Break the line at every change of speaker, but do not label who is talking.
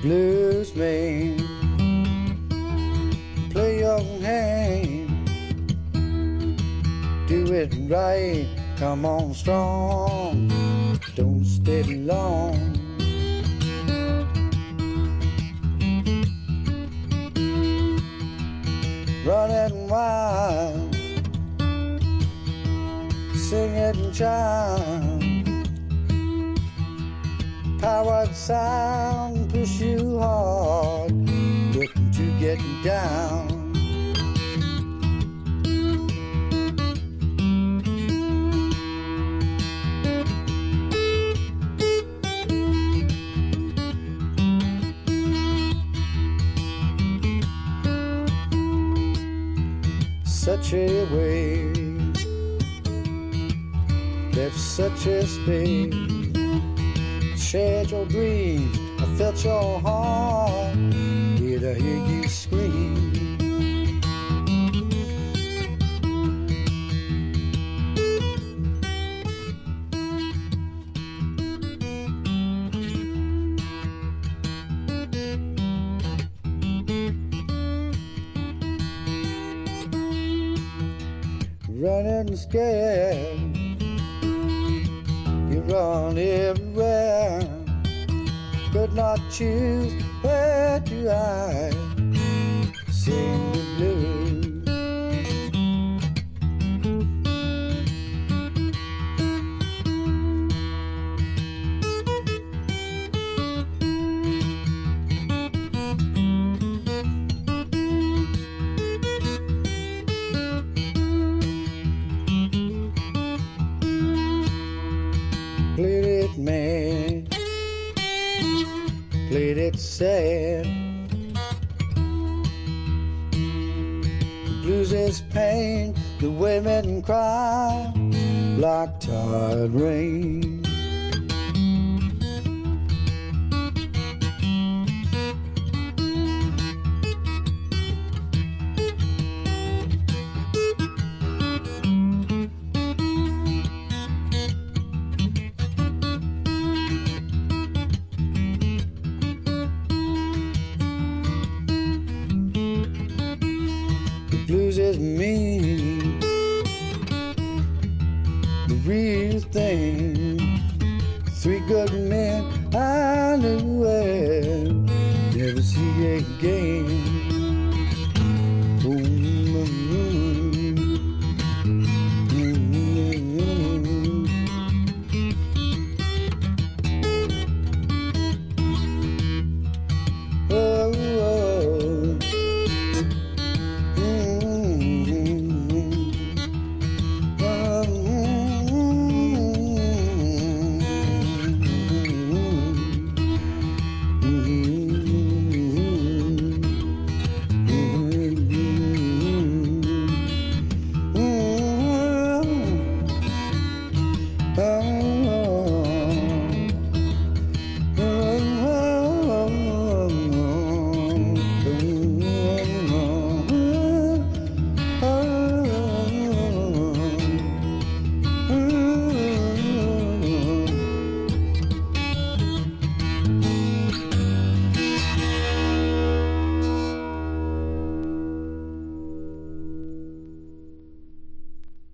blues man, play your hand, do it right, come on strong, don't stay long. Running wild, sing it and chime, powered sound, push you hard, looking to get down. Such a wave, left such a space, shared your dreams, I felt your heart, did I hear you scream? Running scared, you run everywhere, could not choose where to hide, sing the blues. Played it mad, played it sad. The blues is pain, the women cry like tired rain. Blues is mean,